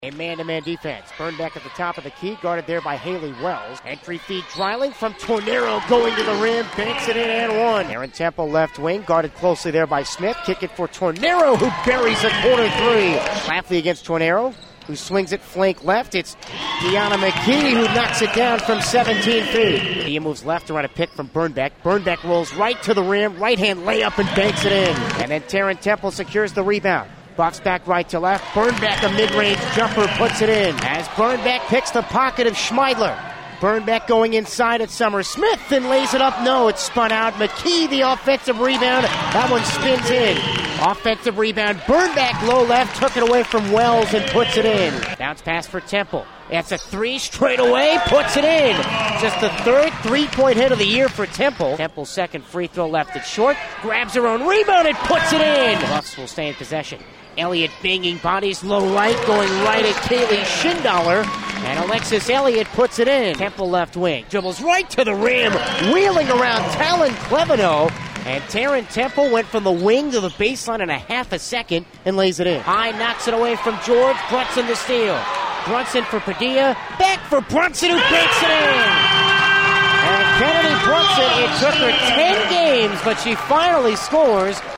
A man-to-man defense. Burnback at the top of the key, guarded there by Haley Wells. Entry feed Dreiling from Tornero, going to the rim, banks it in and one. Aaron Temple left wing, guarded closely there by Smith. Kick it for Tornero, who buries a corner three. Lafley against Tornero, who swings it flank left. It's Deanna McKee who knocks it down from 17 feet. He moves left to run a pick from Burnback. Burnback rolls right to the rim, right-hand layup and banks it in. And then Taryn Temple secures the rebound. Bucks back right to left. Burnback, a mid-range jumper, puts it in. As Burnback picks the pocket of Schmeidler. Burnback going inside at Summer Smith and lays it up. No, it's spun out. McKee, the offensive rebound. That one spins in. Offensive rebound. Burnback low left, took it away from Wells and puts it in. Bounce pass for Temple. That's a three straight away, puts it in. Just the third three-point hit of the year for Temple. Temple's second free throw left it short. Grabs her own rebound and puts it in. Bucks will stay in possession. Elliott banging bodies low right, going right at Kaylee Schindler. And Alexis Elliott puts it in. Temple left wing. Dribbles right to the rim. Wheeling around Talon Cleveno. And Taryn Temple went from the wing to the baseline in a half a second and lays it in. High knocks it away from George. Brunson to steal. Brunson for Padilla. Back for Brunson, who banks it in. And Kennedy Brunson, it took her 10 games, but she finally scores.